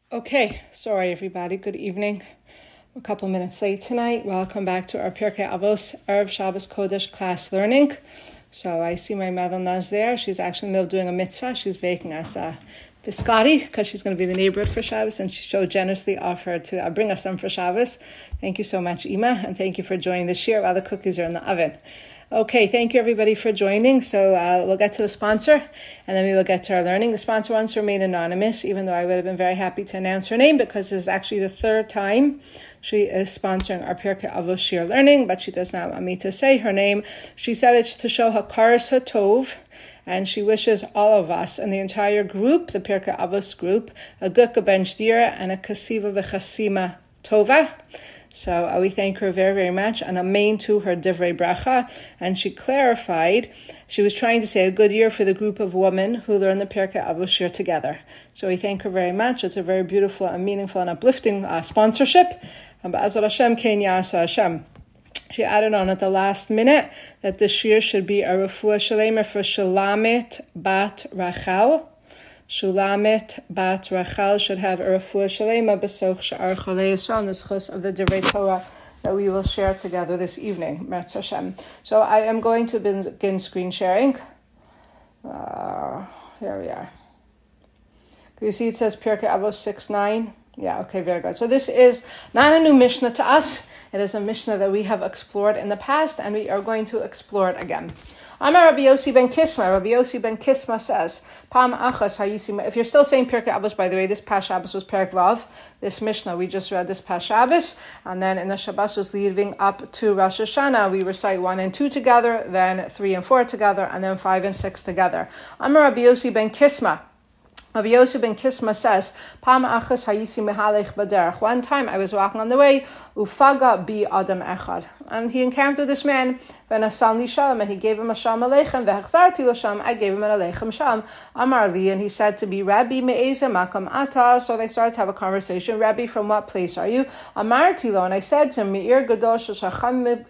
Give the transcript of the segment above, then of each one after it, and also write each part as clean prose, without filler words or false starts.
Okay, sorry everybody, good evening. We're a couple of minutes late tonight. Welcome back to our Pirkei Avos Erev Shabbos Kodesh class learning. So I see my mother Naz there. She's actually in the middle of doing a mitzvah. She's baking us a biscotti because she's going to be in the neighborhood for Shabbos, and she so generously offered to bring us some for Shabbos. Thank you so much, Ima, and thank you for joining this year while the cookies are in the oven. Okay, thank you everybody for joining. So we'll get to the sponsor, and then we will get to our learning. The sponsor wants to remain anonymous, even though I would have been very happy to announce her name, because this is actually the third time she is sponsoring our Pirkei Avos Shir learning, but she does not want me to say her name. She said it's to show Hakaras Hatov, and she wishes all of us and the entire group, the Pirkei Avos group, a Gukka Ben Shdira and a Kasiva V'Chasima Tova. So we thank her very, very much, and amen to her divrei bracha. And she clarified, she was trying to say a good year for the group of women who learn the Pirkei Avos Shir together. So we thank her very much. It's a very beautiful and meaningful and uplifting sponsorship. And Ba'azal Hashem, Ken Yasa Hashem. She added on at the last minute that the shir should be a refuah shalema for Shulamet Bat Rachel. Shulamet Bat Rachel should have a refuah shalema b'soch she'ar cholei Yisrael nischus of the divrei Torah that we will share together this evening. Meretz Hashem. So I am going to begin screen sharing. Here we are. Can you see it says Pirkei Avos 6:9? Yeah, okay, very good. So this is not a new Mishnah to us. It is a Mishnah that we have explored in the past, and we are going to explore it again. Amar Rabbi Yossi ben Kisma. Rabbi Yossi ben Kisma says, Pam achas hayisi. If you're still saying Pirkei Avos, by the way, this past Shabbos was Perek Vav. This Mishnah we just read this past Shabbos, and then in the Shabbos was leading up to Rosh Hashanah. We recite 1 and 2 together, then 3 and 4 together, and then 5 and 6 together. Amar Rabbi Yossi ben Kisma. Rabbi Yosef ben Kisma says, Pam achas hayisi mehalech baderech. One time I was walking on the way, ufaga bi adam echad, and he encountered this man, v'nasan li shalom, and he gave him a shalom aleichem, v'hechzarti lo shalom, I gave him an aleichem shalom. Amar li, and he said to me, Rabbi me'eze makam ata. So they started to have a conversation. Rabbi, from what place are you? Amarti lo, and I said to him, me'ir gadol shachachamim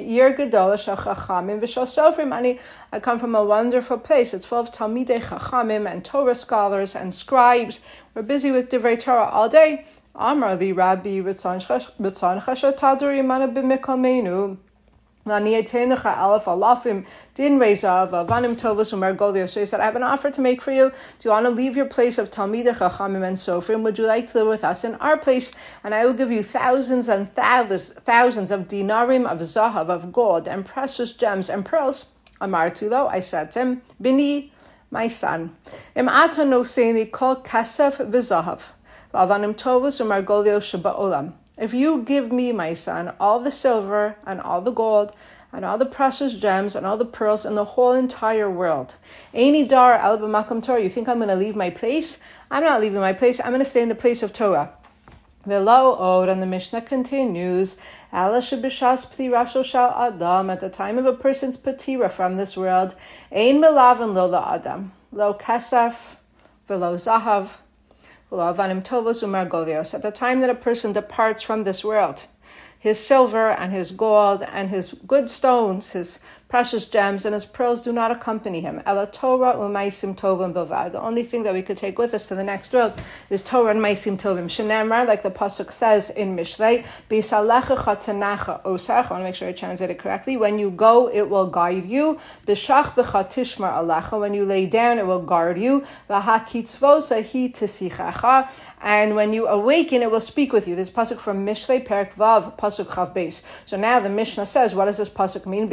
v'shal sofrim. I come from a wonderful place. It's full of Talmidei Chachamim and Torah scholars and scribes. We're busy with Divrei Torah all day. Amar li Rabbi Ritzon Chashat Taduri Mana B'Mikamenu. Lani Etenecha Alef Alafim Din Rezav Vanim Tovus Umargolios. So he said, I have an offer to make for you. Do you want to leave your place of Talmidei Chachamim and Sofrim? Would you like to live with us in our place? And I will give you thousands and thousands of dinarim, of zahav, of gold, and precious gems and pearls. Amarti lo, I said to him, Bini, my son, Im ata noseni kol kasef v'zahav, v'avanim tovus u'margolio sheba'olam. If you give me, my son, all the silver and all the gold and all the precious gems and all the pearls in the whole entire world, Eini dar al b'makam Torah, you think I'm going to leave my place? I'm not leaving my place. I'm going to stay in the place of Torah. V'lo od, and the Mishnah continues, Ala shebishas p'tira shal adam, at the time of a person's patira from this world, ein melavan lo la'adam, lo kasaf, v'lo zahav, v'lo avanim tovos u'margolios. At the time that a person departs from this world, his silver and his gold and his good stones, his precious gems and his pearls do not accompany him. Ela Torah u'maisim tovim bilvad. The only thing that we could take with us to the next world is Torah and maisim tovim. Shenemar, like the pasuk says in Mishlei, b'isalecha chatanacha osach. I want to make sure I translate it correctly. When you go, it will guide you. B'shach b'chatishmar alecha. When you lay down, it will guard you. V'hakitzvosa hi tisichacha. And when you awaken, it will speak with you. This pasuk from Mishlei, Perek Vav, pasuk Chav Beis. So now the Mishnah says, what does this pasuk mean?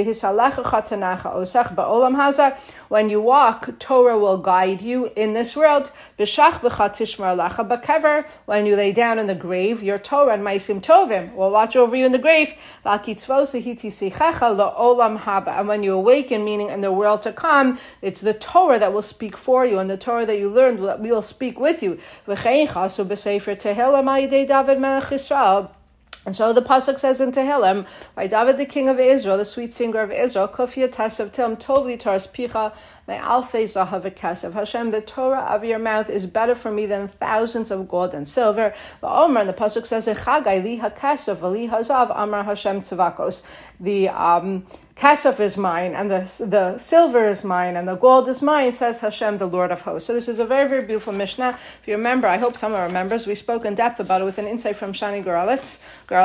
When you walk, Torah will guide you in this world. When you lay down in the grave, your Torah and Maisim Tovim will watch over you in the grave. And when you awaken, meaning in the world to come, it's the Torah that will speak for you, and the Torah that you learned that will speak with you. Also b'Sefer Tehillim Ayidei David Melech Yisrael. And so the pasuk says in Tehillim, by David the king of Israel, the sweet singer of Israel, Kofia Tasav Tim Tovli Taras Picha, my Alfei Zahav Kasav. Hashem, the Torah of your mouth is better for me than thousands of gold and silver. V'Omer, and the pasuk says, Echagai li hakasav v'li hazav Amar Hashem Tzavakos. The Kesef is mine, and the silver is mine, and the gold is mine, says Hashem, the Lord of hosts. So this is a very, very beautiful Mishnah. If you remember, I hope someone remembers, we spoke in depth about it with an insight from Shani Gerlitz.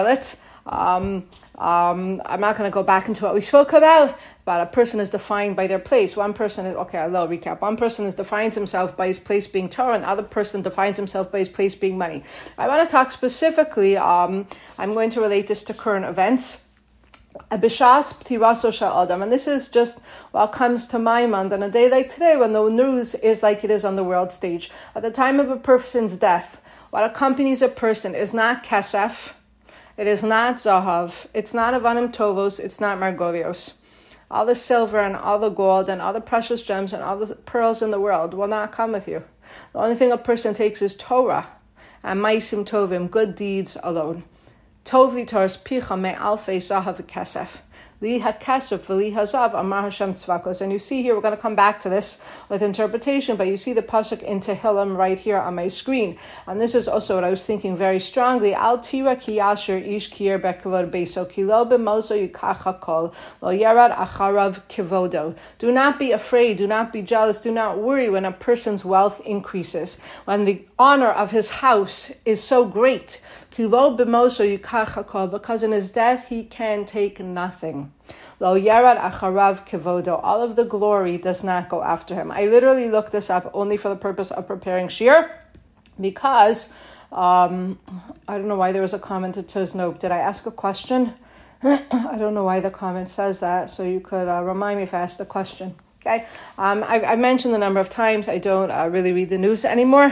I'm not going to go back into what we spoke about, but a person is defined by their place. One person is, okay, I'll recap. One person defines himself by his place being Torah, and the other person defines himself by his place being money. I want to talk specifically, I'm going to relate this to current events. Abishas p'tiraso sha'adam, and this is just what comes to my mind on a day like today when the news is like it is on the world stage. At the time of a person's death, what accompanies a person is not kesef, it is not zahav, it's not avanim tovos, it's not margolios. All the silver and all the gold and all the precious gems and all the pearls in the world will not come with you. The only thing a person takes is Torah and maisim tovim, good deeds alone. Tov litar's picha me alfei zahav kesef. Li ha-kesef v'li hazav amar Hashem tzvakos. And you see here, we're going to come back to this with interpretation, but you see the pasuk in Tehillim right here on my screen. And this is also what I was thinking very strongly. Al tira ki yasher ish kiyer bekavod beso ki lo b'mozo yikach hakol lo yarad acharav kivodo. Do not be afraid, do not be jealous, do not worry when a person's wealth increases, when the honor of his house is so great. Because in his death he can take nothing. Lo yarad acharav kivodo. All of the glory does not go after him. I literally looked this up only for the purpose of preparing shir, because I don't know why there was a comment that says no. Did I ask a question? I don't know why the comment says that, so you could remind me if I asked a question. Okay. I've mentioned a number of times I don't really read the news anymore.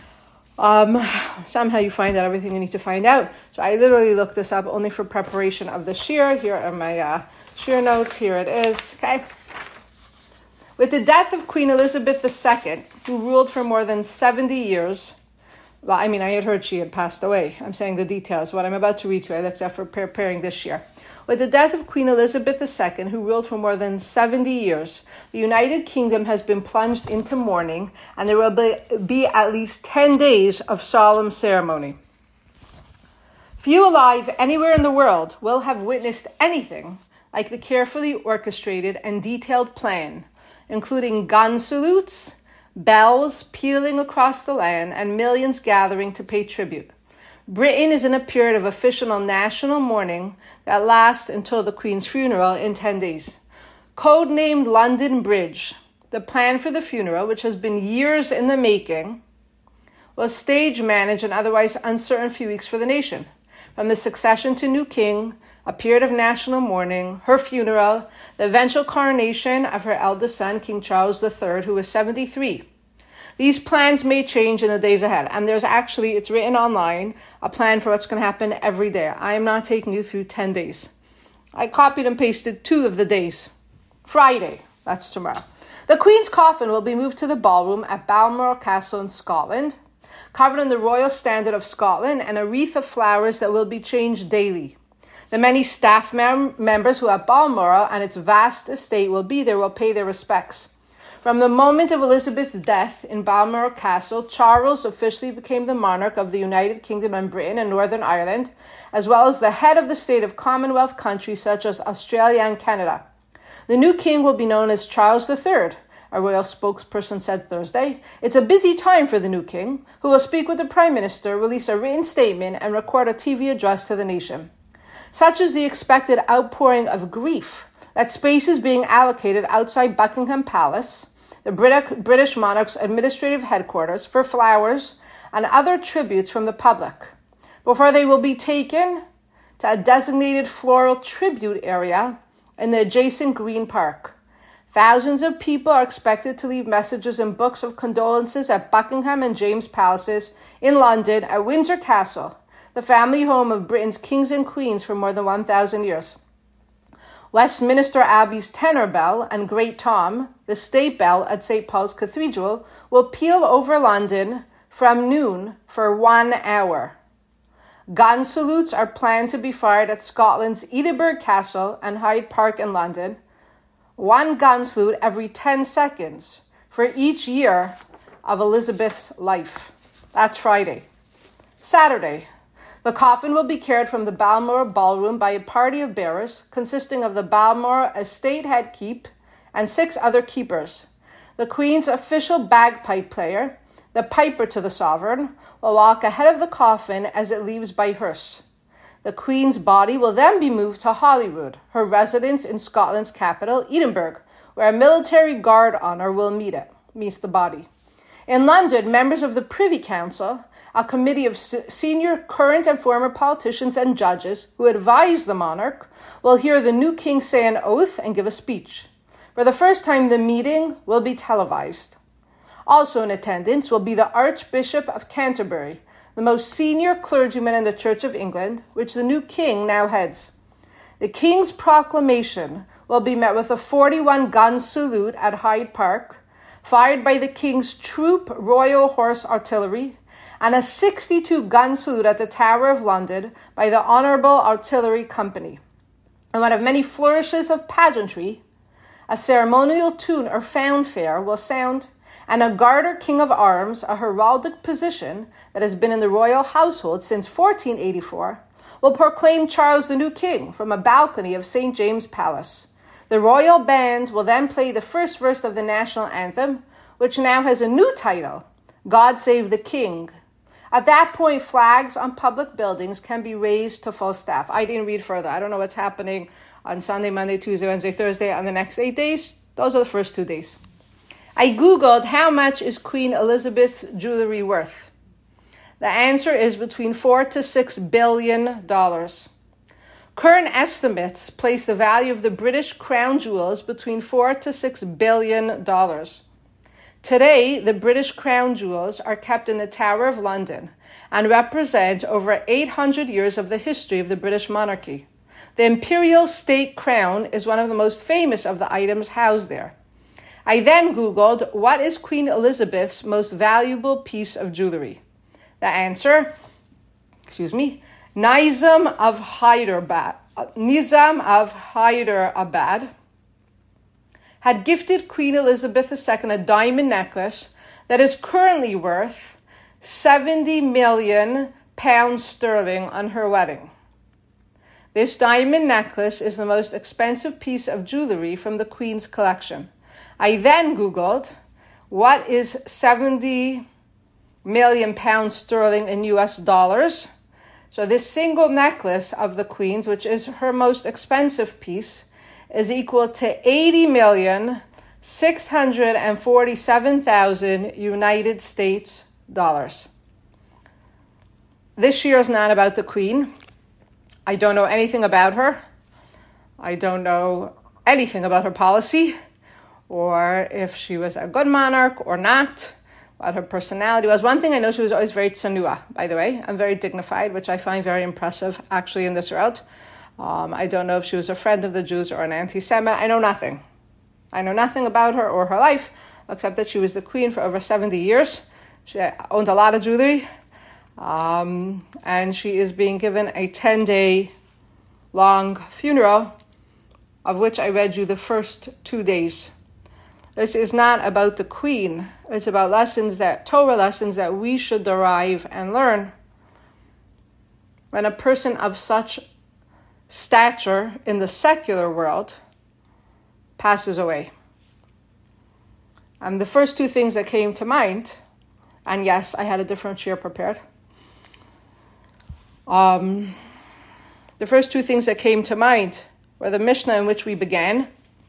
Somehow you find out everything you need to find out. So I literally looked this up only for preparation of the shir. Here are my shir notes. Here it is. Okay. With the death of Queen Elizabeth II, who ruled for more than 70 years, well, I had heard she had passed away. I'm saying the details. What I'm about to read to you, I looked up for preparing this shir. With the death of Queen Elizabeth II, who ruled for more than 70 years, the United Kingdom has been plunged into mourning, and there will be at least 10 days of solemn ceremony. Few alive anywhere in the world will have witnessed anything like the carefully orchestrated and detailed plan, including gun salutes, bells pealing across the land, and millions gathering to pay tribute. Britain is in a period of official national mourning that lasts until the Queen's funeral in 10 days. Codenamed London Bridge, the plan for the funeral, which has been years in the making, was stage managed an otherwise uncertain few weeks for the nation. From the succession to new king, a period of national mourning, her funeral, the eventual coronation of her eldest son, King Charles III, who was 73. These plans may change in the days ahead, and there's actually, it's written online, a plan for what's going to happen every day. I am not taking you through 10 days. I copied and pasted 2 of the days. Friday, that's tomorrow. The Queen's coffin will be moved to the ballroom at Balmoral Castle in Scotland, covered in the Royal Standard of Scotland, and a wreath of flowers that will be changed daily. The many staff members who at Balmoral and its vast estate will be there will pay their respects. From the moment of Elizabeth's death in Balmoral Castle, Charles officially became the monarch of the United Kingdom and Britain and Northern Ireland, as well as the head of the state of Commonwealth countries such as Australia and Canada. The new king will be known as Charles III, a royal spokesperson said Thursday. It's a busy time for the new king, who will speak with the Prime Minister, release a written statement, and record a TV address to the nation. Such is the expected outpouring of grief that space is being allocated outside Buckingham Palace, the British monarch's administrative headquarters, for flowers and other tributes from the public, before they will be taken to a designated floral tribute area in the adjacent Green Park. Thousands of people are expected to leave messages and books of condolences at Buckingham and James Palaces in London, at Windsor Castle, the family home of Britain's kings and queens for more than 1,000 years. Westminster Abbey's tenor bell and Great Tom, the state bell at St. Paul's Cathedral, will peal over London from noon for 1 hour. Gun salutes are planned to be fired at Scotland's Edinburgh Castle and Hyde Park in London. 1 gun salute every 10 seconds for each year of Elizabeth's life. That's Friday. Saturday. The coffin will be carried from the Balmoral Ballroom by a party of bearers consisting of the Balmoral estate head keep and 6 other keepers. The Queen's official bagpipe player, the piper to the sovereign, will walk ahead of the coffin as it leaves by hearse. The Queen's body will then be moved to Holyrood, her residence in Scotland's capital, Edinburgh, where a military guard honor will meet the body. In London, members of the Privy Council, a committee of senior current and former politicians and judges who advise the monarch, will hear the new king say an oath and give a speech. For the first time, the meeting will be televised. Also in attendance will be the Archbishop of Canterbury, the most senior clergyman in the Church of England, which the new king now heads. The king's proclamation will be met with a 41-gun salute at Hyde Park, fired by the king's troop Royal Horse Artillery, and a 62-gun salute at the Tower of London by the Honourable Artillery Company. And one of many flourishes of pageantry, a ceremonial tune or fanfare will sound, and a Garter King of Arms, a heraldic position that has been in the royal household since 1484, will proclaim Charles the new king from a balcony of St. James Palace. The royal band will then play the first verse of the national anthem, which now has a new title, God Save the King. At that point, flags on public buildings can be raised to full staff. I didn't read further. I don't know what's happening on Sunday, Monday, Tuesday, Wednesday, Thursday, on the next 8 days. Those are the first 2 days. I Googled how much is Queen Elizabeth's jewelry worth. The answer is between $4 to $6 billion. Current estimates place the value of the British crown jewels between $4 to $6 billion. Today, the British crown jewels are kept in the Tower of London and represent over 800 years of the history of the British monarchy. The imperial state crown is one of the most famous of the items housed there. I then Googled, what is Queen Elizabeth's most valuable piece of jewelry? The answer, Nizam of Hyderabad had gifted Queen Elizabeth II a diamond necklace that is currently worth £70 million on her wedding. This diamond necklace is the most expensive piece of jewelry from the Queen's collection. I then Googled, what is 70 million pounds sterling in US dollars? So this single necklace of the Queen's, which is her most expensive piece, is equal to 80,647,000 United States dollars. This year is not about the Queen. I don't know anything about her. I don't know anything about her policy, or if she was a good monarch or not, what her personality was. One thing I know, she was always very tsanua, by the way, and very dignified, which I find very impressive, actually, in this world. I don't know if she was a friend of the Jews or an anti-Semite. I know nothing. I know nothing about her or her life, except that she was the queen for over 70 years. She owned a lot of jewelry, and she is being given a 10-day long funeral, of which I read you the first 2 days. This is not about the Queen. It's about Torah lessons that we should derive and learn. When a person of such stature in the secular world passes away. And the first 2 things that came to mind, and yes, I had a different cheer prepared. The first 2 things that came to mind were the Mishnah in which we began,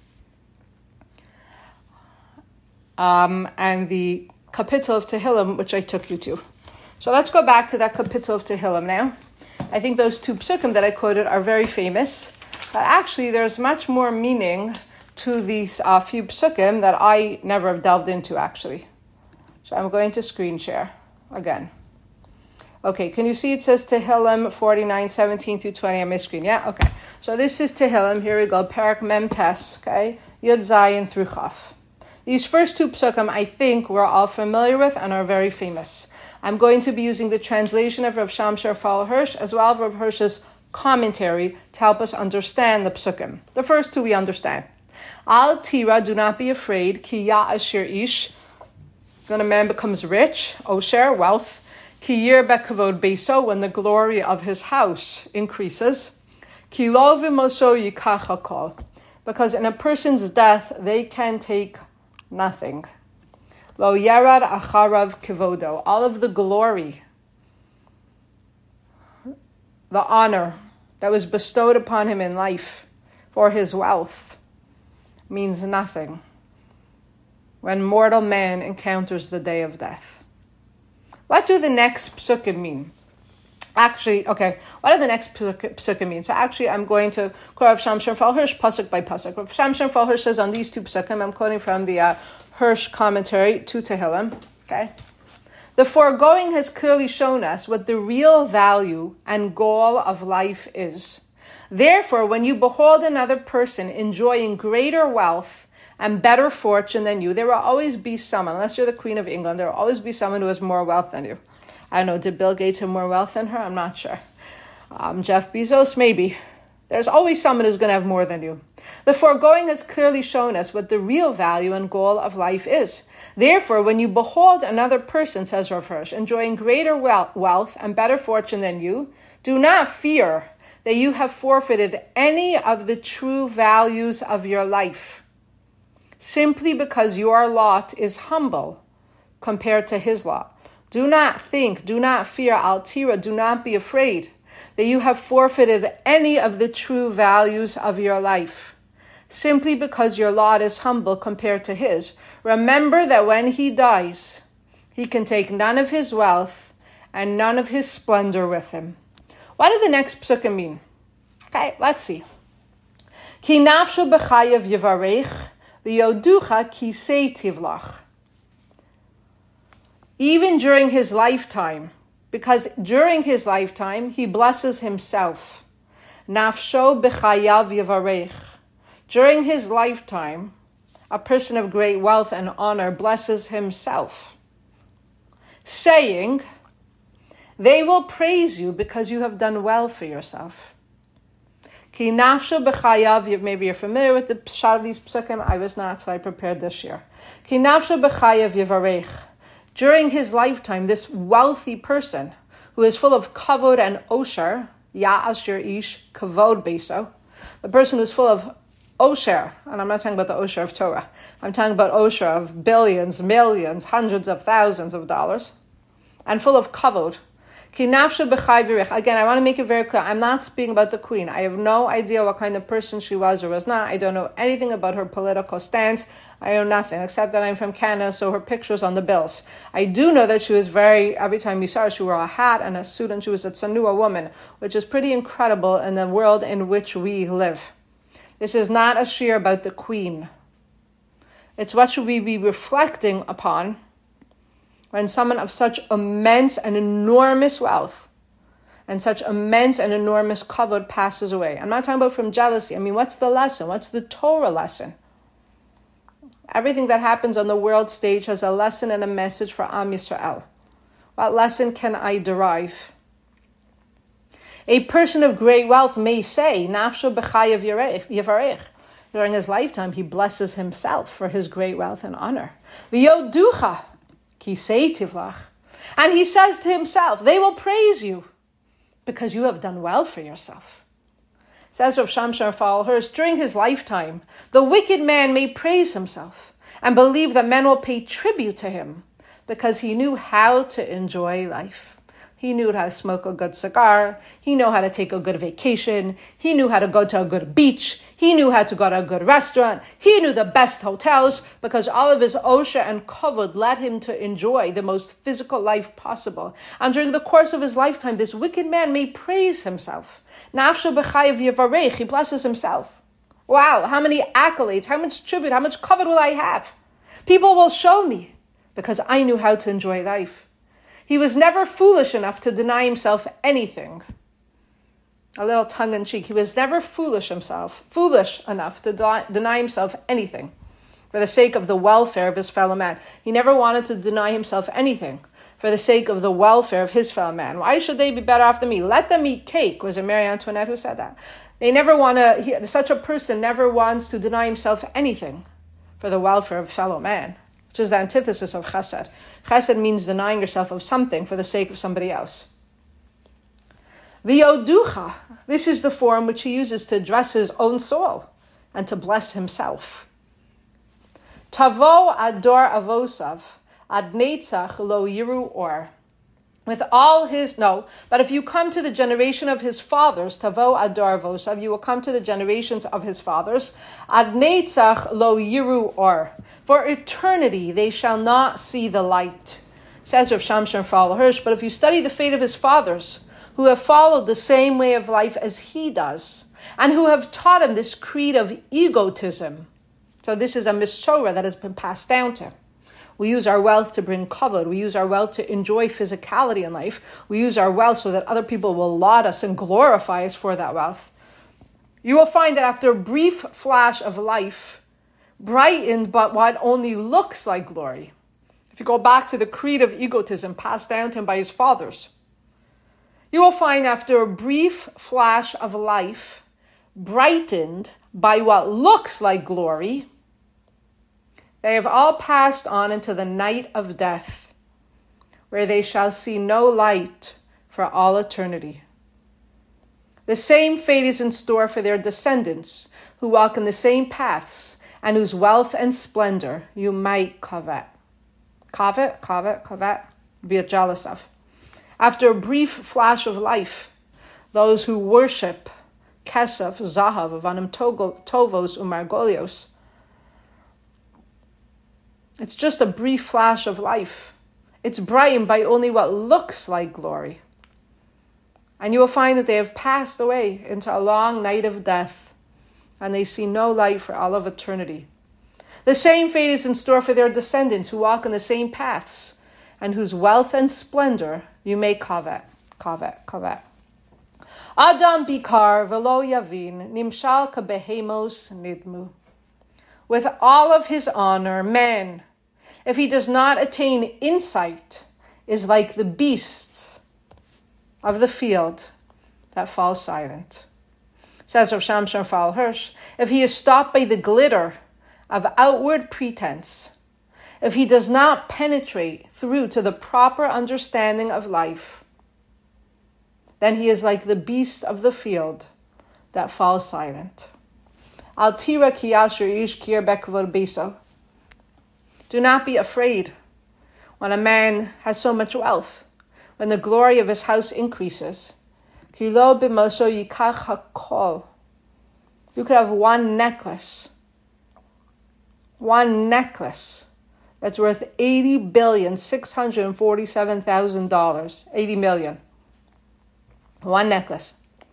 and the Kapitel of Tehillim, which I took you to. So let's go back to that Kapitel of Tehillim now. I think those 2 psukim that I quoted are very famous, but actually there's much more meaning to these few psukim that I never have delved into, actually. So I'm going to screen share again. Okay, can you see it says Tehillim 49, 17 through 20 on my screen? Yeah? Okay. So this is Tehillim. Here we go. Parak Mem Tes, okay? Yud Zayin through Chaf. These first 2 psukim, I think, we're all familiar with and are very famous. I'm going to be using the translation of Rav Shamshar Fal Hirsch as well as Rav Hirsch's commentary to help us understand the psukim. The first 2 we understand. Al Tira, do not be afraid, Ki Ya'ashir Ish, when a man becomes rich, Osher, wealth, Ki yirbe kavod beiso, when the glory of his house increases. Ki lo v'moso yikach hakol, because in a person's death they can take nothing. Lo yarad acharav kivodo, all of the glory, the honor that was bestowed upon him in life for his wealth means nothing when mortal man encounters the day of death. What do the next psukim mean? Actually, okay, what do the next psukim mean? So actually, I'm going to quote Rav Shamshon Raphael Hirsch, pasuk by pasuk. Rav Shamshon Raphael Hirsch says on these two psukim, I'm quoting from the Hirsch commentary to Tehillim, okay? The foregoing has clearly shown us what the real value and goal of life is. Therefore, when you behold another person enjoying greater wealth and better fortune than you, there will always be someone, unless you're the Queen of England, there will always be someone who has more wealth than you. I don't know, did Bill Gates have more wealth than her? I'm not sure. Jeff Bezos, maybe. There's always someone who's going to have more than you. The foregoing has clearly shown us what the real value and goal of life is. Therefore, when you behold another person, says Rav Hirsch, enjoying greater wealth and better fortune than you, do not fear that you have forfeited any of the true values of your life, simply because your lot is humble compared to his lot. Do not think, do not fear, Altira, do not be afraid that you have forfeited any of the true values of your life, simply because your lot is humble compared to his. Remember that when he dies, he can take none of his wealth and none of his splendor with him. What do the next psukim mean? Okay, let's see. Ki nafsho b'chayav yivarech v'yoducha ki sei tivlach. Even during his lifetime, because during his lifetime he blesses himself. Nafsho b'chayav yivarech. During his lifetime, a person of great wealth and honor blesses himself, saying, they will praise you because you have done well for yourself. Ki nafsho b'chayav, maybe you're familiar with the shot of these psukim. I was not, so I prepared this year. Ki nafsho b'chayav yivarech. During his lifetime, this wealthy person who is full of kavod and osher, ya'asher ish kavod beso, the person who's full of osher, and I'm not talking about the osher of Torah, I'm talking about osher of billions, millions, hundreds of thousands of dollars, and full of kavod. Again, I want to make it very clear, I'm not speaking about the queen. I have no idea what kind of person she was or was not. I don't know anything about her political stance. I know nothing, except that I'm from Canada, so her picture's on the bills. I do know that she was every time you saw her, she wore a hat and a suit, and she was a tsanua woman, which is pretty incredible in the world in which we live. This is not a shir about the queen. It's what should we be reflecting upon when someone of such immense and enormous wealth and such immense and enormous kavod passes away. I'm not talking about from jealousy. I mean, what's the lesson? What's the Torah lesson? Everything that happens on the world stage has a lesson and a message for Am Yisrael. What lesson can I derive? A person of great wealth may say, Nafsho b'chayav yivarech. During his lifetime, he blesses himself for his great wealth and honor. V'yoducha ki sei tivlach. And he says to himself, they will praise you because you have done well for yourself. Says Rav Shamshon Raphael Hirsch, during his lifetime, the wicked man may praise himself and believe that men will pay tribute to him because he knew how to enjoy life. He knew how to smoke a good cigar. He knew how to take a good vacation. He knew how to go to a good beach. He knew how to go to a good restaurant. He knew the best hotels because all of his osher and kavod led him to enjoy the most physical life possible. And during the course of his lifetime, this wicked man may praise himself. Nafsho b'chayav yivarech, he blesses himself. Wow, how many accolades, how much tribute, how much kavod will I have? People will show me because I knew how to enjoy life. He was never foolish enough to deny himself anything. A little tongue-in-cheek. He was never foolish enough to deny himself anything for the sake of the welfare of his fellow man. He never wanted to deny himself anything for the sake of the welfare of his fellow man. Why should they be better off than me? Let them eat cake. Was it Marie Antoinette who said that? Such a person never wants to deny himself anything for the welfare of fellow man. which is the antithesis of chesed. Chesed means denying yourself of something for the sake of somebody else. V'yoducha, this is the form which he uses to address his own soul and to bless himself. Tavo ador avosav, ad netzach lo yiru or. With all his, but if you come to the generation of his fathers, Tavo Adar Vosav, you will come to the generations of his fathers, Ad Netzach Lo Yiru Or. For eternity they shall not see the light. Says Rav Shamshon Raphael Hirsch, but if you study the fate of his fathers, who have followed the same way of life as he does, and who have taught him this creed of egotism, so this is a mishora that has been passed down to him. We use our wealth to bring kavod. We use our wealth to enjoy physicality in life. We use our wealth so that other people will laud us and glorify us for that wealth. You will find that after a brief flash of life, brightened but what only looks like glory, if you go back to the creed of egotism passed down to him by his fathers, you will find after a brief flash of life, brightened by what looks like glory, they have all passed on into the night of death, where they shall see no light for all eternity. The same fate is in store for their descendants, who walk in the same paths, and whose wealth and splendor you might covet. Covet, be jealous of. After a brief flash of life, those who worship kesef, zahav, vanim tovos, umargolios, it's just a brief flash of life. It's brightened by only what looks like glory. And you will find that they have passed away into a long night of death, and they see no light for all of eternity. The same fate is in store for their descendants who walk in the same paths, and whose wealth and splendor you may covet. Adam bikar velo yavin nimshal kabehemos nidmu. With all of his honor, man, if he does not attain insight, is like the beasts of the field that fall silent. Says Rav Shamshon Raphael Hirsch, if he is stopped by the glitter of outward pretense, if he does not penetrate through to the proper understanding of life, then he is like the beast of the field that fall silent. Al tira ki yasher ish kir bekavod beso. Do not be afraid when a man has so much wealth, when the glory of his house increases. Ki lo b'mosho yikach hakol. You could have one necklace that's worth $80,647,000. 80 million. One necklace.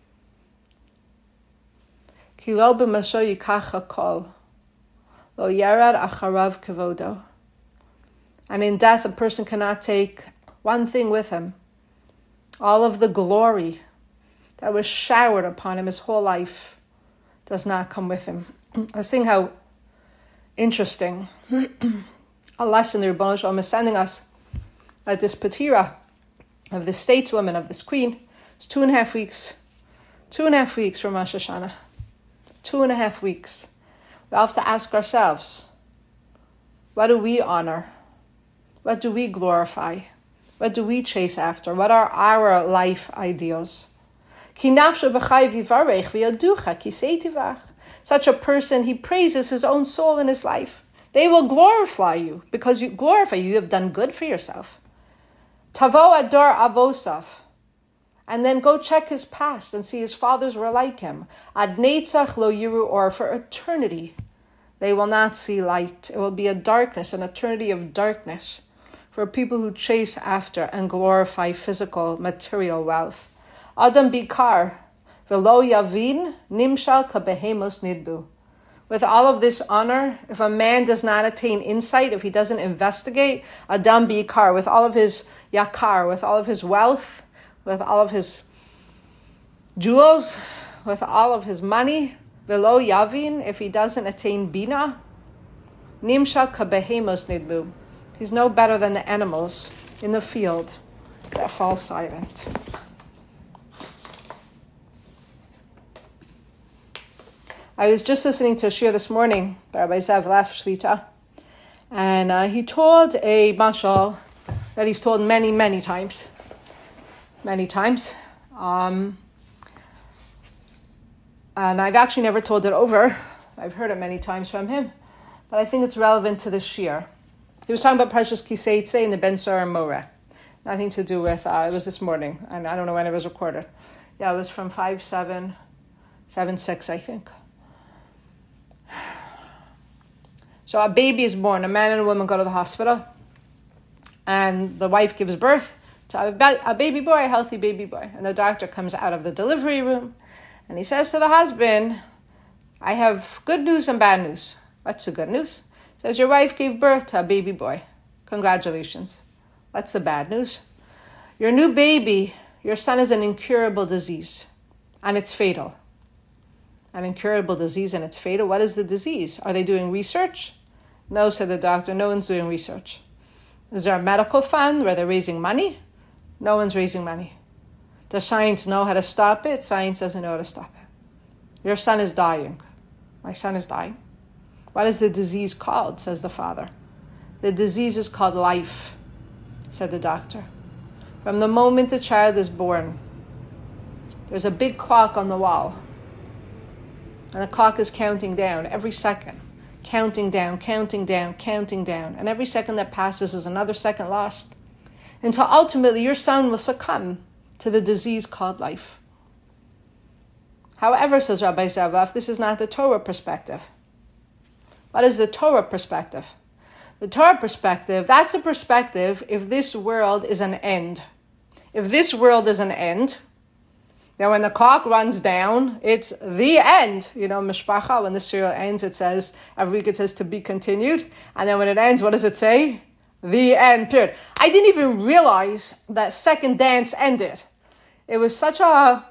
Kilo b'masho yikach hakol, lo yarad acharav kevodo. And in death, a person cannot take one thing with him. All of the glory that was showered upon him his whole life does not come with him. I was thinking how interesting a lesson the Rebbeinu Shalom is sending us at this patira of this stateswoman, of this queen. It's 2.5 weeks. 2.5 weeks from Rosh Hashanah. 2.5 weeks. We have to ask ourselves, what do we honor? What do we glorify? What do we chase after? What are our life ideals? Such a person, he praises his own soul in his life. They will glorify you because you glorify you. You have done good for yourself. Tavo ador avosav. And then go check his past and see his fathers were like him. Ad netzach lo yiru or, for eternity they will not see light. It will be a darkness, an eternity of darkness for people who chase after and glorify physical, material wealth. Adam bikar velo yavin nimshal kabehemos nidbu. With all of this honor, if a man does not attain insight, if he doesn't investigate, Adam bikar, with all of his yakar, with all of his wealth, with all of his jewels, with all of his money, velo yavin, if he doesn't attain bina, nimshal kabehemos nidbu. He's no better than the animals in the field that fall silent. I was just listening to a shir this morning by Rabbi Zev Leff Shlita, And he told a mashal that he's told many, many times. Many times. And I've actually never told it over. I've heard it many times from him. But I think it's relevant to this year. He was talking about Parshas Kiseitze in the Ben Sar Moreh. Nothing to do with, it was this morning, and I don't know when it was recorded. Yeah, it was from 5/7/6, I think. So a baby is born, a man and a woman go to the hospital, and the wife gives birth to a baby boy, a healthy baby boy. And the doctor comes out of the delivery room, and he says to the husband, I have good news and bad news. What's the good news? He says, your wife gave birth to a baby boy. Congratulations. What's the bad news? Your new baby, your son has an incurable disease, and it's fatal. An incurable disease and it's fatal. What is the disease? Are they doing research? No, said the doctor. No one's doing research. Is there a medical fund where they're raising money? No one's raising money. Does science know how to stop it? Science doesn't know how to stop it. Your son is dying. My son is dying. What is the disease called? Says the father. The disease is called life, said the doctor. From the moment the child is born, there's a big clock on the wall. And the clock is counting down every second. Counting down, counting down, counting down. And every second that passes is another second lost. Until ultimately your son will succumb to the disease called life. However, says Rabbi Zavaf, this is not the Torah perspective. What is the Torah perspective? The Torah perspective, that's a perspective if this world is an end. If this world is an end, then when the clock runs down, it's the end. You know, Mishpacha, when the serial ends, it says, every week it says to be continued. And then when it ends, what does it say? The end, period. I didn't even realize that second dance ended. It was such a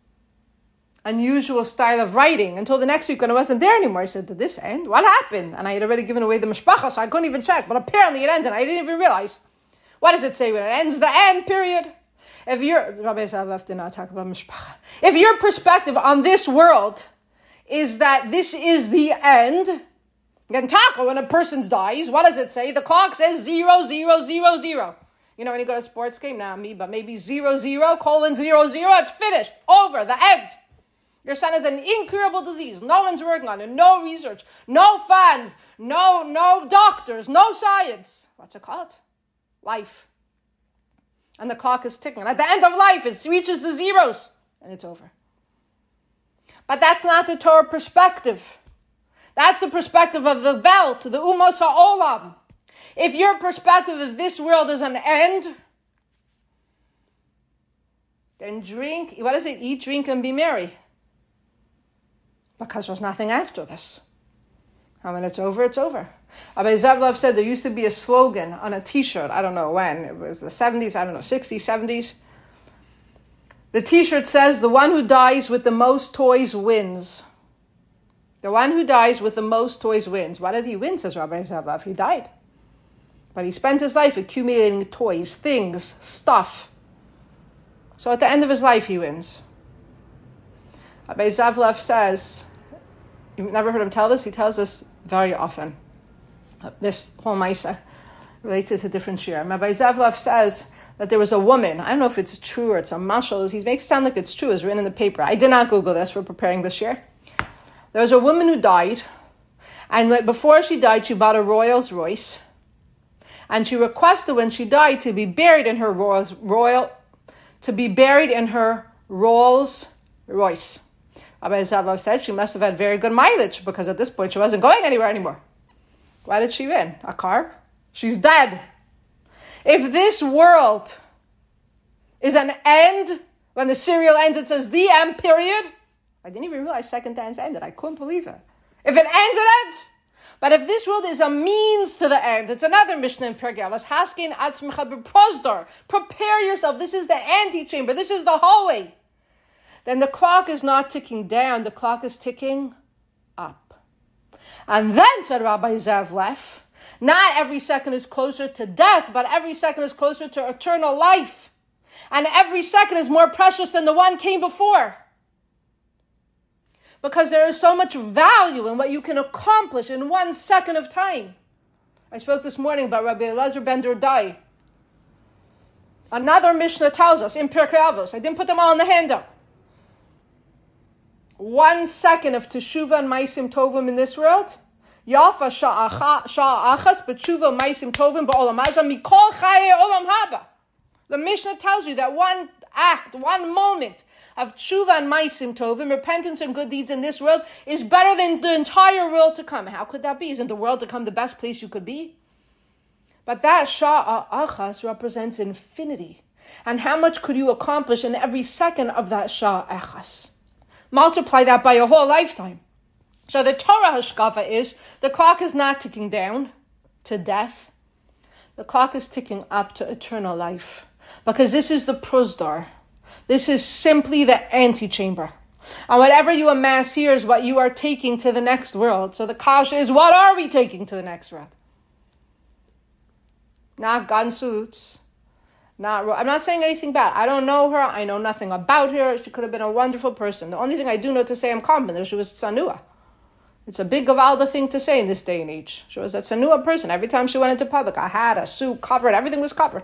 unusual style of writing until the next week when I wasn't there anymore. I said, did this end? What happened? And I had already given away the Mishpacha, so I couldn't even check. But apparently it ended. I didn't even realize. What does it say when it ends? The end, period. If Rabbi Zavaf did not talk about mishpacha. If your perspective on this world is that this is the end, then taka, when a person dies, what does it say? The clock says 0, 0, 0, 0. You know, when you go to a sports game, not me, but maybe 0, 0, colon 0, 0, it's finished. Over, the end. Your son has an incurable disease. No one's working on it. No research. No funds. No doctors. No science. What's it called? Life. And the clock is ticking. And at the end of life, it reaches the zeros. And it's over. But that's not the Torah perspective. That's the perspective of the Welt, the Umos HaOlam. If your perspective of this world is an end, then drink, what is it? Eat, drink, and be merry. Because there's nothing after this. And when it's over, it's over. Rabbi Zavlov said there used to be a slogan on a t-shirt. I don't know when. It was the 70s, I don't know, 60s, 70s. The t-shirt says, the one who dies with the most toys wins. The one who dies with the most toys wins. Why did he win, says Rabbi Zavlov? He died. But he spent his life accumulating toys, things, stuff. So at the end of his life, he wins. Rabbi Zavlov says, you've never heard him tell this? He tells us very often. This whole Maisa related to different shir. Rabbi Zavlov says that there was a woman. I don't know if it's true or it's a mashal. He makes it sound like it's true. It's written in the paper. I did not Google this for preparing this year. There was a woman who died, and before she died, she bought a Rolls Royce, and she requested when she died to be buried in her Rolls Royce. Rabbi Zavlov said she must have had very good mileage because at this point she wasn't going anywhere anymore. Why did she win? A car? She's dead. If this world is an end, when the serial ends it says the end, period. I didn't even realize second dance ended. I couldn't believe it. If it ends, it ends. But if this world is a means to the end, it's another Mishnah in Perkei Avos. Haskin atzmicha b'prosdor. Prepare yourself. This is the antechamber. This is the hallway. Then the clock is not ticking down, the clock is ticking up. And then, said Rabbi Zavlev, not every second is closer to death, but every second is closer to eternal life. And every second is more precious than the one came before. Because there is so much value in what you can accomplish in 1 second of time. I spoke this morning about Rabbi Elazar ben Dordai. Another Mishnah tells us in Pirkei Avos. I didn't put them all in the handout. 1 second of Teshuvah and Maisim Tovim in this world. Yafa sha'achas b'tshuva Maisim Tovim ba'olam hazeh mikol chaye olam haba. The Mishnah tells you that one act, one moment of tshuva and maisim tovim, repentance and good deeds in this world, is better than the entire world to come. How could that be? Isn't the world to come the best place you could be? But that sha'achas represents infinity. And how much could you accomplish in every second of that sha'achas? Multiply that by a whole lifetime. So the Torah hashkafa is, the clock is not ticking down to death. The clock is ticking up to eternal life. Because this is the prosdar. This is simply the antechamber. And whatever you amass here is what you are taking to the next world. So the kasha is, what are we taking to the next world? Not gun suits. I'm not saying anything bad. I don't know her. I know nothing about her. She could have been a wonderful person. The only thing I do know to say I'm confident, she was tsanua. It's a big gavalda thing to say in this day and age. She was a tsanua person. Every time she went into public, a hat, a suit, covered, everything was covered.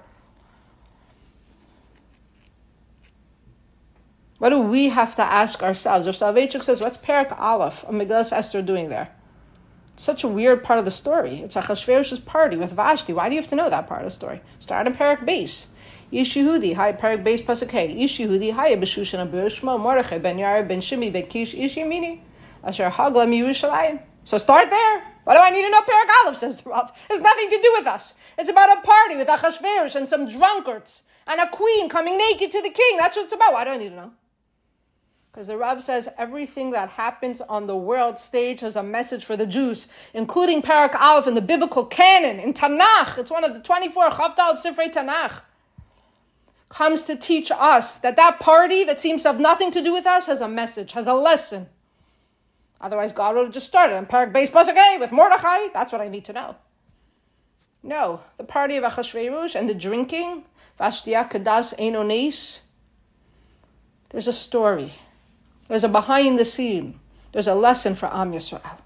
What do we have to ask ourselves? Rav Soloveitchik says, what's Perek Aleph of Megillas Esther doing there? It's such a weird part of the story. It's Achashverosh's party with Vashti. Why do you have to know that part of the story? Start in Perek Beis. Ish Yehudi, hi Perek Beis Pasuk Hey. Ish Yehudi, hi B'Shushan Abirishmo, Mordechai ben Yair ben Shimi ben Kish Ish Yemini, Asher Hagla Yerushalayim. So start there. Why do I need to know Perek Aleph, says the Rav? It has nothing to do with us. It's about a party with Achashverosh and some drunkards and a queen coming naked to the king. That's what it's about. Why do I need to know? Because the Rav says everything that happens on the world stage has a message for the Jews, including Perek Aleph in the biblical canon, in Tanakh. It's one of the 24 Chavdal Sifrei Tanakh. Comes to teach us that party that seems to have nothing to do with us has a message, has a lesson. Otherwise, God would have just started on Perek Beis Pasuk Hey with Mordechai. That's what I need to know. No, the party of Achashverosh and the drinking, Vashtiya Kadas Eino Neis. There's a story. There's a behind the scene. There's a lesson for Am Yisrael.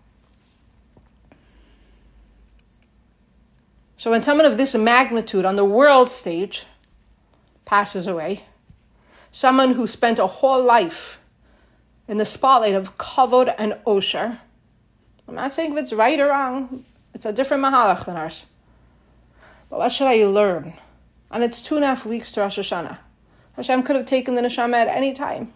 So when someone of this magnitude on the world stage passes away, someone who spent a whole life in the spotlight of kavod and osher, I'm not saying if it's right or wrong, it's a different mahalach than ours. But what should I learn? And it's 2.5 weeks to Rosh Hashanah. Hashem could have taken the neshama at any time.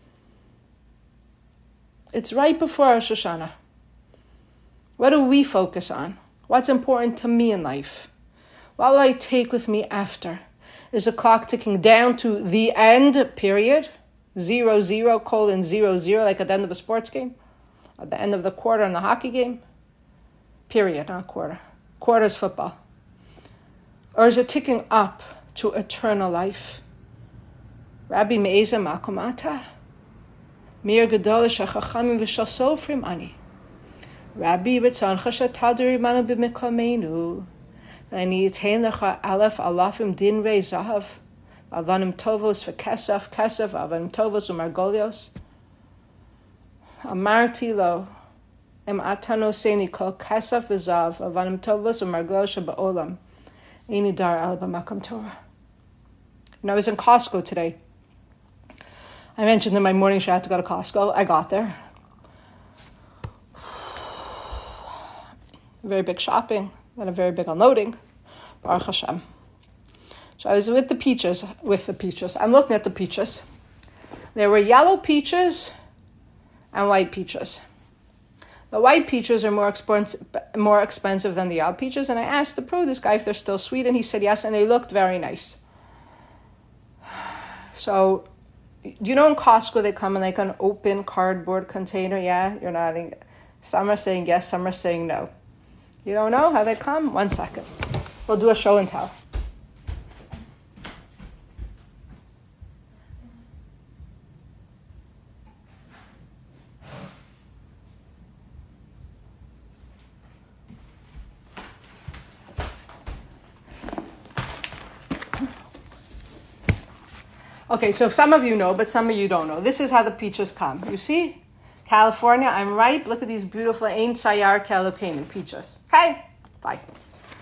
It's right before Rosh Hashanah. What do we focus on? What's important to me in life? What will I take with me after? Is the clock ticking down to the end, period? 0-0, colon 0-0, like at the end of a sports game? At the end of the quarter in the hockey game? Period, not quarter. Quarter is football. Or is it ticking up to eternal life? Rabbi Me'eza Makomata. Mir Gedol Shachachamim V'Shal Sofrim Ani. Rabbi Ritzoncha Shatadri Manu B'Mikamenu. Ani Yitain Lecha Aleph Alafim Din Rei Zahav. Avanim Tovos V'Kesef Kesef. Avanim Tovos U'Margolios. Amarti Lo. Em Atano Seni Kol Kesef V'Zav. Avanim Tovos U'Margolios Ba'olam. Ini Dar Al B'Makam Torah. And I was in Costco today. I mentioned in my morning show I had to go to Costco. I got there. Very big shopping, then a very big unloading. Baruch Hashem. So I was with the peaches. I'm looking at the peaches. There were yellow peaches and white peaches. The white peaches are more expensive than the yellow peaches, and I asked the produce guy if they're still sweet, and he said yes, and they looked very nice. So, do you know in Costco they come in like an open cardboard container? Yeah, you're nodding. Some are saying yes, some are saying no. You don't know how they come? 1 second. We'll do a show and tell. Okay, so some of you know, but some of you don't know. This is how the peaches come. You see? California, I'm ripe. Look at these beautiful Ein Sayar Kalokenu peaches. Okay? Bye.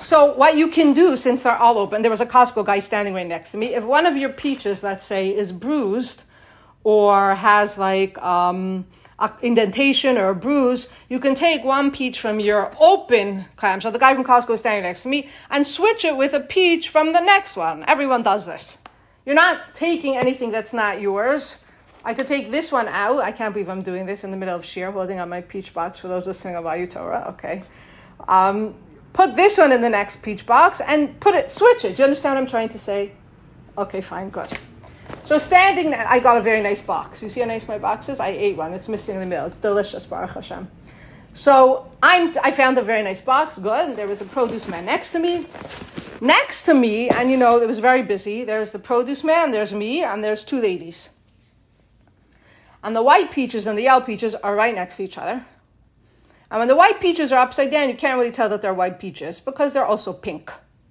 So what you can do, since they're all open, there was a Costco guy standing right next to me. If one of your peaches, let's say, is bruised or has like a indentation or a bruise, you can take one peach from your open clamshell, the guy from Costco is standing next to me, and switch it with a peach from the next one. Everyone does this. You're not taking anything that's not yours. I could take this one out. I can't believe I'm doing this in the middle of Shir, holding up my peach box for those listening about you Torah. Okay. Put this one in the next peach box and switch it. Do you understand what I'm trying to say? Okay, fine, good. So standing there, I got a very nice box. You see how nice my box is? I ate one. It's missing in the middle. It's delicious, Baruch Hashem. So I found a very nice box, good. And there was a produce man next to me. And it was very busy. There's the produce man, there's me, and there's two ladies. And the white peaches and the yellow peaches are right next to each other. And when the white peaches are upside down, you can't really tell that they're white peaches because they're also pink.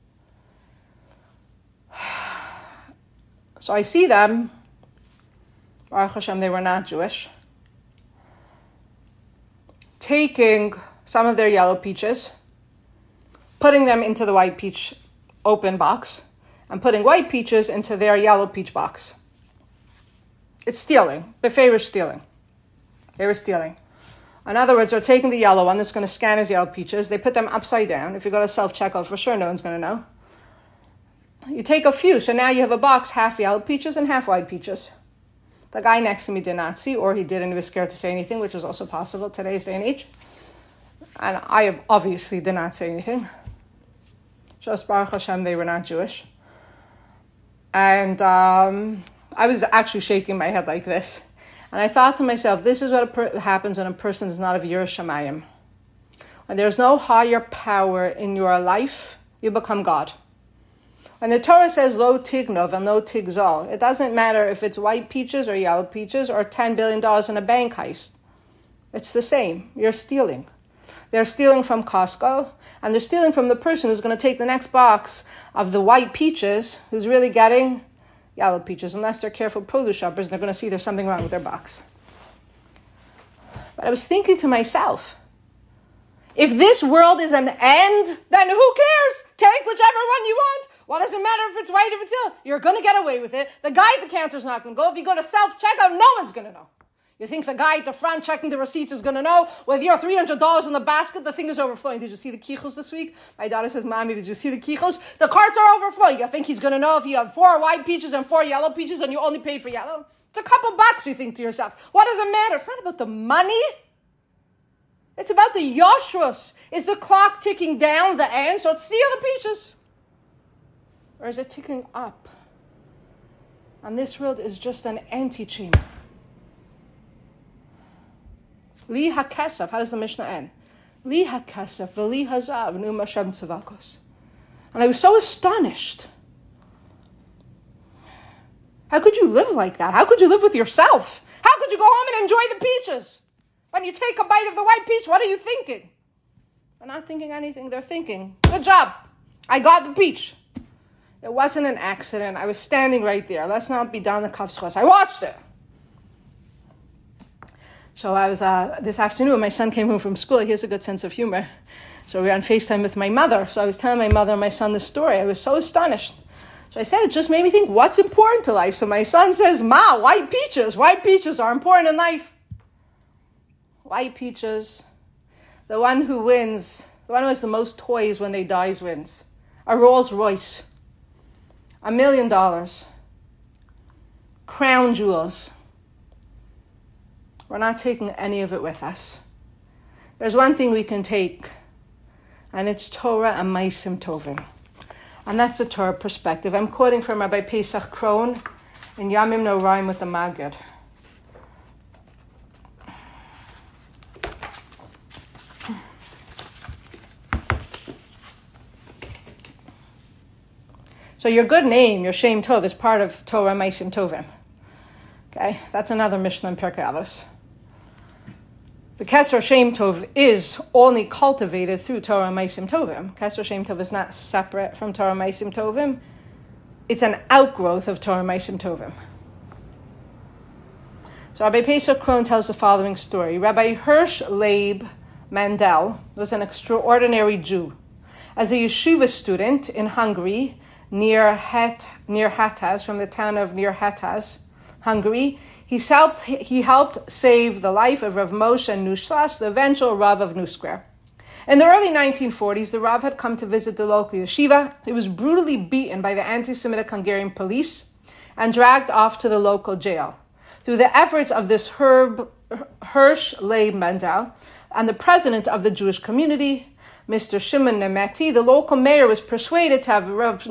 So I see them. Baruch Hashem, they were not Jewish. Taking some of their yellow peaches, putting them into the white peach open box, and putting white peaches into their yellow peach box. It's stealing. Beferish stealing. They were stealing. In other words, they're taking the yellow one that's going to scan as yellow peaches. They put them upside down. If you go to self-checkout, for sure no one's going to know. You take a few, so now you have a box, half yellow peaches and half white peaches. The guy next to me did not see, or he did and he was scared to say anything, which is also possible today's day and age. And I obviously did not say anything. Just Baruch Hashem, they were not Jewish. And I was actually shaking my head like this. And I thought to myself, this is what happens when a person is not of Yiras Shamayim. When there's no higher power in your life, you become God. When the Torah says lo tignov and lo tigzol, it doesn't matter if it's white peaches or yellow peaches or $10 billion in a bank heist. It's the same. You're stealing. They're stealing from Costco, and they're stealing from the person who's going to take the next box of the white peaches, who's really getting yellow peaches, unless they're careful produce shoppers, and they're going to see there's something wrong with their box. But I was thinking to myself, if this world is an end, then who cares? Take whichever one you want. What does it matter if it's white, if it's yellow? You're going to get away with it. The guy at the counter's not going to go. If you go to self-checkout, no one's going to know. You think the guy at the front checking the receipts is going to know? With your $300 in the basket, the thing is overflowing. Did you see the kichos this week? My daughter says, Mommy, did you see the kichos? The carts are overflowing. You think he's going to know if you have 4 white peaches and 4 yellow peaches and you only paid for yellow? It's a couple bucks, you think to yourself. What does it matter? It's not about the money. It's about the yoshrus. Is the clock ticking down the end so it's steal the peaches? Or is it ticking up? And this world is just an antechamber. Li hakesef, how does the Mishnah end? Li hakesef, v'li hazav, nu mashem tzavakos. And I was so astonished. How could you live like that? How could you live with yourself? How could you go home and enjoy the peaches? When you take a bite of the white peach, what are you thinking? They're not thinking anything. They're thinking, good job. I got the peach. It wasn't an accident. I was standing right there. Let's not be down the kafschos. I watched it. So I was, this afternoon, my son came home from school. He has a good sense of humor. So we were on FaceTime with my mother. So I was telling my mother and my son the story. I was so astonished. So I said, it just made me think, what's important to life? So my son says, Ma, white peaches. White peaches are important in life. White peaches. The one who wins, the one who has the most toys when they dies wins. A Rolls Royce. $1 million. Crown jewels. We're not taking any of it with us. There's one thing we can take, and it's Torah and Maisim Tovim. And that's a Torah perspective. I'm quoting from Rabbi Pesach Krohn in Yamim No Rhyme with the Maggid. So your good name, your Shem Tov, is part of Torah Maisim Tovim. Okay, that's another Mishnah in Pirkei Avos. The Kesser Shem Tov is only cultivated through Torah Maisim Tovim. Kesser Shem Tov is not separate from Torah Maisim Tovim. It's an outgrowth of Torah Maisim Tovim. So Rabbi Pesach Krohn tells the following story. Rabbi Hirsch Leib Mandel was an extraordinary Jew. As a yeshiva student in Hungary, near Hataz, from the town of near Hataz, Hungary, he helped save the life of Rav Moshe Nushlas, the eventual Rav of New Square. In the early 1940s, the Rav had come to visit the local yeshiva. He was brutally beaten by the anti-Semitic Hungarian police and dragged off to the local jail. Through the efforts of this Hirsch Leib Mendel and the president of the Jewish community, Mr. Shimon Nemeti, the local mayor was persuaded to have Rav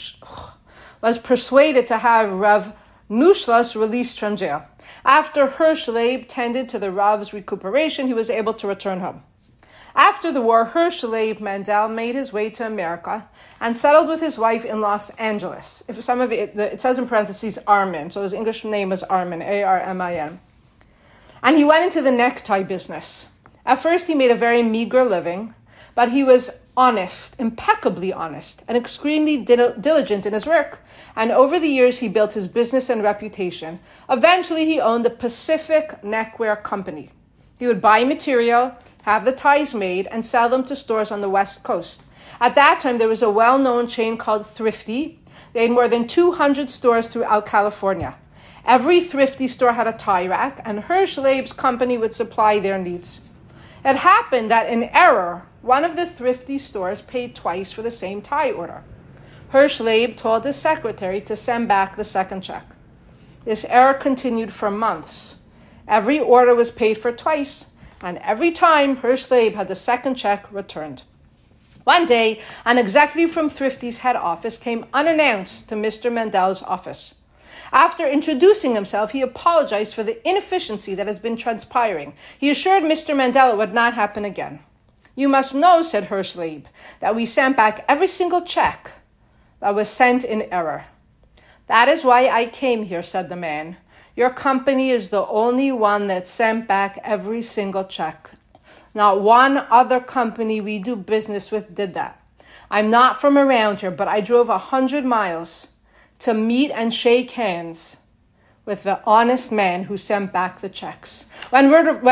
Nushlas released from jail. After Hirsch Leib tended to the Rav's recuperation, he was able to return home. After the war, Hirsch Leib Mendel made his way to America and settled with his wife in Los Angeles. If some of it says in parentheses Armin, so his English name was Armin, Armin. And he went into the necktie business. At first, he made a very meager living, but he was honest, impeccably honest, and extremely diligent in his work. And over the years, he built his business and reputation. Eventually, he owned the Pacific Neckwear Company. He would buy material, have the ties made, and sell them to stores on the West Coast. At that time, there was a well-known chain called Thrifty. They had more than 200 stores throughout California. Every Thrifty store had a tie rack, and Hirsch Leib's company would supply their needs. It happened that in error, one of the Thrifty stores paid twice for the same tie order. Hirsch Leib told his secretary to send back the second check. This error continued for months. Every order was paid for twice, and every time Hirsch Leib had the second check returned. One day, an executive from Thrifty's head office came unannounced to Mr. Mendel's office. After introducing himself, he apologized for the inefficiency that has been transpiring. He assured Mr. Mendel it would not happen again. "You must know," said Hirsch Leib, "that we sent back every single check that was sent in error." "That is why I came here," said the man. "Your company is the only one that sent back every single check. Not one other company we do business with did that. I'm not from around here, but I drove 100 miles to meet and shake hands with the honest man who sent back the checks." When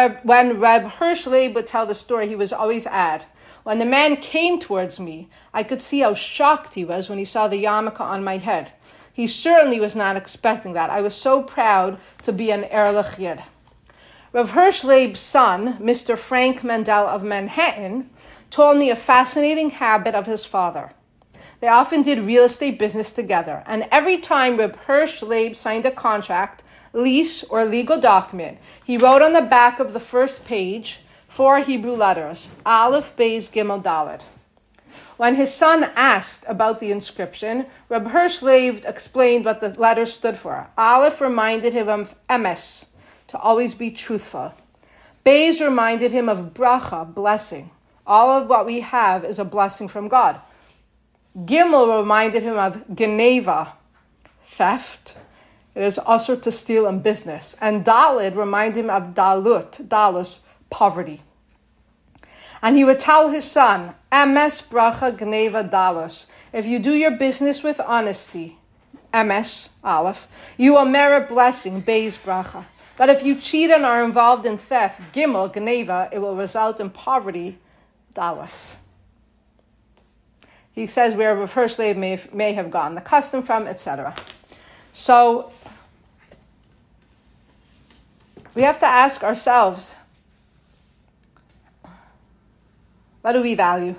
Reb Hirsch Leib would tell the story, he was always add, "When the man came towards me, I could see how shocked he was when he saw the yarmulke on my head. He certainly was not expecting that. I was so proud to be an Ehrlich Yid." Rav Hirsch Leib's son, Mr. Frank Mendel of Manhattan, told me a fascinating habit of his father. They often did real estate business together, and every time Reb Hirsch Leib signed a contract, lease, or legal document, he wrote on the back of the first page 4 Hebrew letters, Aleph, Beis, Gimel, Dalet. When his son asked about the inscription, Reb Hirsch Leib explained what the letters stood for. Aleph reminded him of emes, to always be truthful. Beis reminded him of bracha, blessing. All of what we have is a blessing from God. Gimel reminded him of geneva, theft. It is also to steal in business. And Dalet reminded him of dalus, poverty. And he would tell his son, emes, bracha, geneva, dalus. If you do your business with honesty, emes, aleph, you will merit blessing, beis, bracha. But if you cheat and are involved in theft, gimel, geneva, it will result in poverty, dalus. He says where Rav Hirsch Leib may have gotten the custom from, etc. So we have to ask ourselves, what do we value?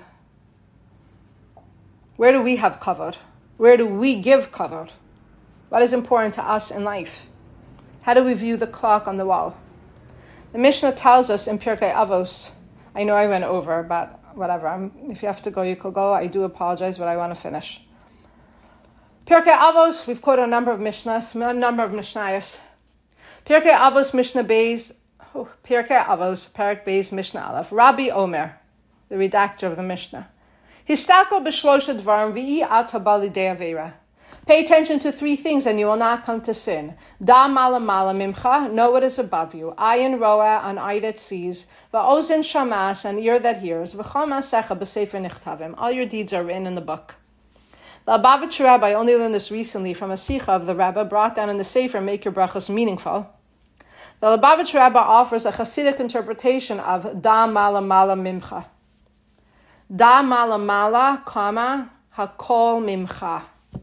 Where do we have kavod? Where do we give kavod? What is important to us in life? How do we view the clock on the wall? The Mishnah tells us in Pirkei Avos, I know I went over, but whatever. If you have to go, you could go. I do apologize, but I want to finish. Pirkei Avos, we've quoted a number of Mishnahs, a number of Mishnayos. Pirkei Avos, Mishnah Beis, Pirkei Avos, Parak Beis, Mishnah Aleph. Rabbi Omer, the redactor of the Mishnah. Histakel b'shlosha dvarim v'i ata b'alidei avera. Pay attention to 3 things and you will not come to sin. Da mala mala mimcha, know what is above you. Ayin roa, an eye that sees. Va'ozen shamas, an ear that hears. V'chol ma'asecha b'sefer nichtavim. All your deeds are written in the book. The Lubavitcher Rebbe, I only learned this recently from a sicha of the Rebbe, brought down in the Sefer, Make Your Brachos Meaningful. The Lubavitcher Rebbe offers a Hasidic interpretation of Da mala mala mimcha. Da malamala, comma, hakol mimcha.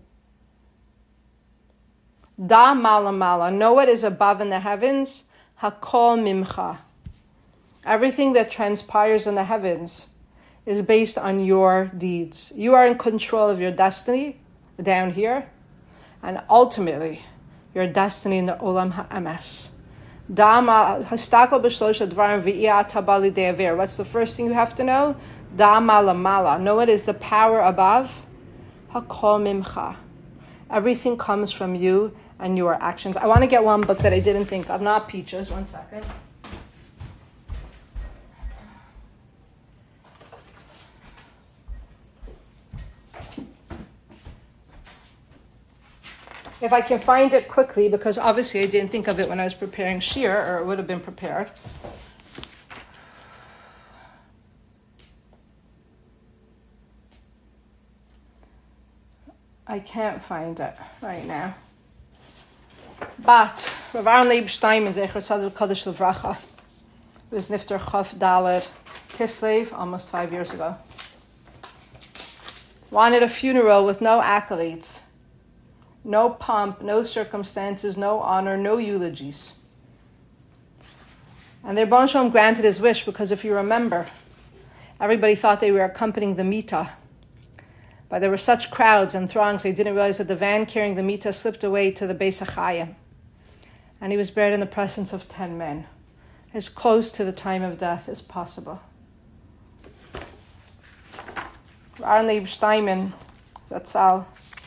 Da malamala, know what is above in the heavens, hakol mimcha. Everything that transpires in the heavens is based on your deeds. You are in control of your destiny down here, and ultimately your destiny in the Olam HaEmes. What's the first thing you have to know? Da malamala. Know it is the power above. Hakol mimcha. Everything comes from you and your actions. I want to get one book that I didn't think of, not Peaches. One second. If I can find it quickly, because obviously I didn't think of it when I was preparing Shir, or it would have been prepared. I can't find it right now. But Rav Aaron Leib Steinman, Zecher Tzaddik Kodesh Levracha, was Nifter Chof Daled Tislev almost 5 years ago. Wanted a funeral with no accolades. No pomp, no circumstances, no honor, no eulogies. And the Rebbeinu Shalom granted his wish, because if you remember, everybody thought they were accompanying the Mita. But there were such crowds and throngs, they didn't realize that the van carrying the Mita slipped away to the Beis HaChayim. And he was buried in the presence of 10 men, as close to the time of death as possible. Aaron Leib Steinman, Zatzal,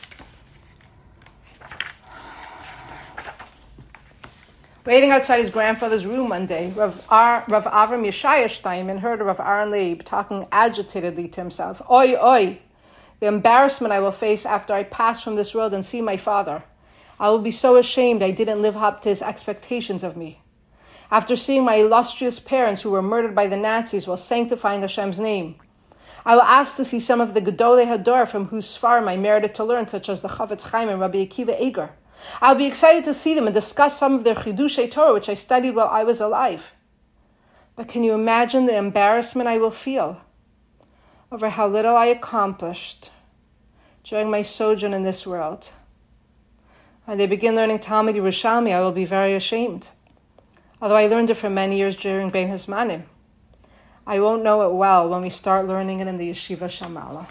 waiting outside his grandfather's room one day, Rav Avram Yeshaya Steinman heard Rav Aaron Leib talking agitatedly to himself. Oi, oi, the embarrassment I will face after I pass from this world and see my father. I will be so ashamed I didn't live up to his expectations of me. After seeing my illustrious parents who were murdered by the Nazis while sanctifying Hashem's name, I will ask to see some of the Gedolei Hador from whose Sfarim I merited to learn, such as the Chavetz Chaim and Rabbi Akiva Eger. I'll be excited to see them and discuss some of their Chidushei Torah, which I studied while I was alive. But can you imagine the embarrassment I will feel over how little I accomplished during my sojourn in this world? When they begin learning Talmud Yerushalmi, I will be very ashamed. Although I learned it for many years during Bein Hazmanim, I won't know it well when we start learning it in the Yeshiva Shamala.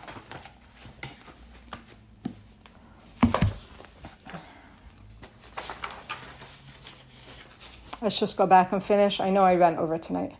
Let's just go back and finish. I know I ran over tonight.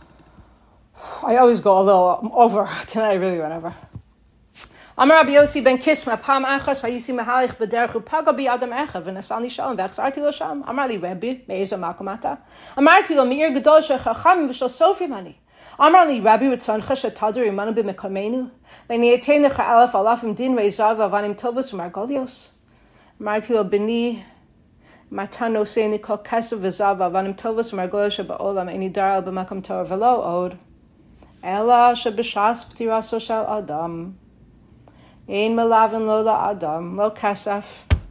I always go a little over. Tonight I really went over. Amar Rabbi Yossi ben Kisma, Pam Achas, Hayisi Mehalich B'derech Upaga Bi Adam Echa, V'Nasani Shalom, V'Achzarti Lo Sham. Amar li Rabbi, Me'eza Makamata. Amarti Lo Meir Gedol Shechacham V'Shal Sofrim Ani. Amar li Rabbi Ritzoncha Shetadar Imanu B'Mekamenu, V'Ni Etenecha Alef Alafim Din Reizav Avanim Tovos U'Margolios. Amarti Lo B'ni Matano Seini Kol Kesav V'Zav Avanim Tovos U'Margolios Ba'olam Eni Daral B'Makam Torah V'Lo Od. Ela Sheb'Shas P'tiraso Shal Adam. Ein melavin lo la'adam, lo kasaf,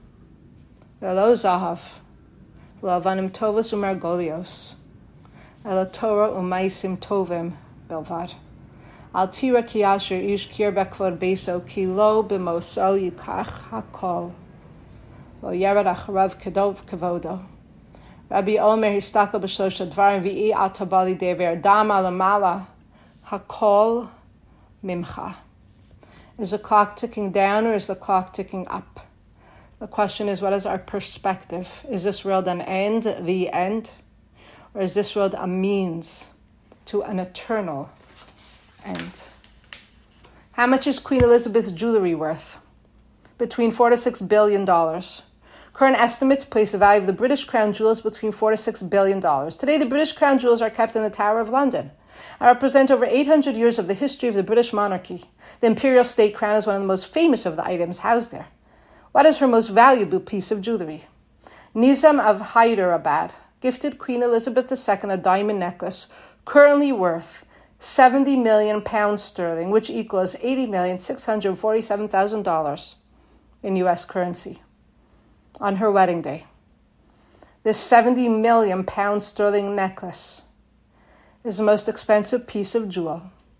lo zahav, lo avanim tovos u'margolios, ela Torah u'maisim tovim belvad. Al tira ki asher ish kir bekvod beso, ki lo b'moso yikach hakol, lo yered acharav kedov kevodo. Rabbi Omer histakel b'shlosh advarim v'i atabali dever dam alamala hakol mimcha. Is the clock ticking down or is the clock ticking up? The question is, what is our perspective? Is this world an end, the end? Or is this world a means to an eternal end? How much is Queen Elizabeth's jewelry worth? Between $4 to $6 billion. Current estimates place the value of the British Crown jewels between $4 to $6 billion. Today, the British Crown jewels are kept in the Tower of London. I represent over 800 years of the history of the British monarchy. The imperial state crown is one of the most famous of the items housed there. What is her most valuable piece of jewelry? Nizam of Hyderabad gifted Queen Elizabeth II a diamond necklace currently worth £70 million sterling, which equals $80,647,000 in U.S. currency, on her wedding day. This £70 million sterling necklace is the most expensive piece of jewel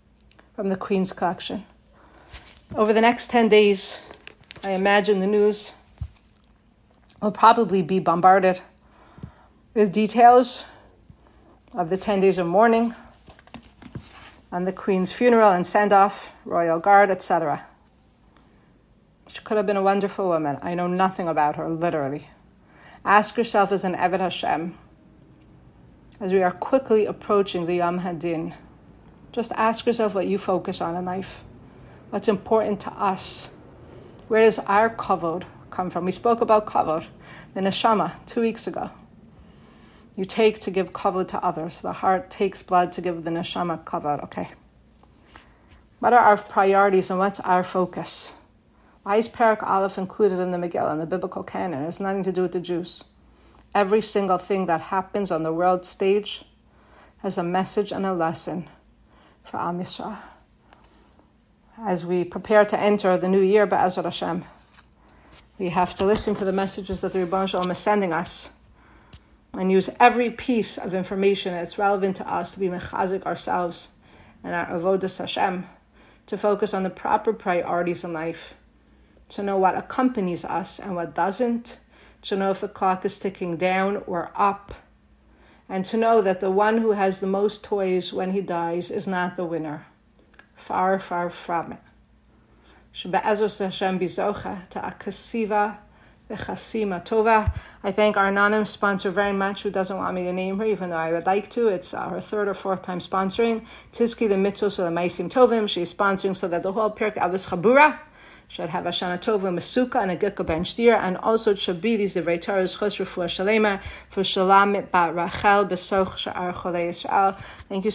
from the Queen's collection. Over the next 10 days, I imagine the news will probably be bombarded with details of the 10 days of mourning, on the Queen's funeral and send-off, royal guard, etc. She could have been a wonderful woman. I know nothing about her, literally. Ask yourself as an Eved Hashem, as we are quickly approaching the Yom Hadin, just ask yourself what you focus on in life. What's important to us? Where does our kavod come from? We spoke about kavod, the neshama, 2 weeks ago. You take to give kavod to others. The heart takes blood to give the neshama kavod. Okay. What are our priorities and what's our focus? Why is Perek Aleph included in the Megillah, in the biblical canon? It has nothing to do with the Jews. Every single thing that happens on the world stage has a message and a lesson for Am Yisrael. As we prepare to enter the new year, Be'ezrat Hashem, we have to listen to the messages that the Rebbeinu Shalom is sending us and use every piece of information that's relevant to us to be mechazik ourselves and our avodas Hashem, to focus on the proper priorities in life, to know what accompanies us and what doesn't, to know if the clock is ticking down or up, and to know that the one who has the most toys when he dies is not the winner. Far, far from it. Shebe'ezras Hashem bizocha ta'akasiva v'chasima tova. I thank our Nanim sponsor very much, who doesn't want me to name her, even though I would like to. It's her third or fourth time sponsoring. Tizki the mitzvos of the Maisim Tovim. She's sponsoring so that the whole Pirkei Avos Chabura should have Ashana Tova Mesuka and a Gilka Ben Shtir, and also it should be these Divrei Torah Chos Refuah Shalema for Shalamit Bat Rachel Besoch Sha'ar Cholei Yisrael. Thank you.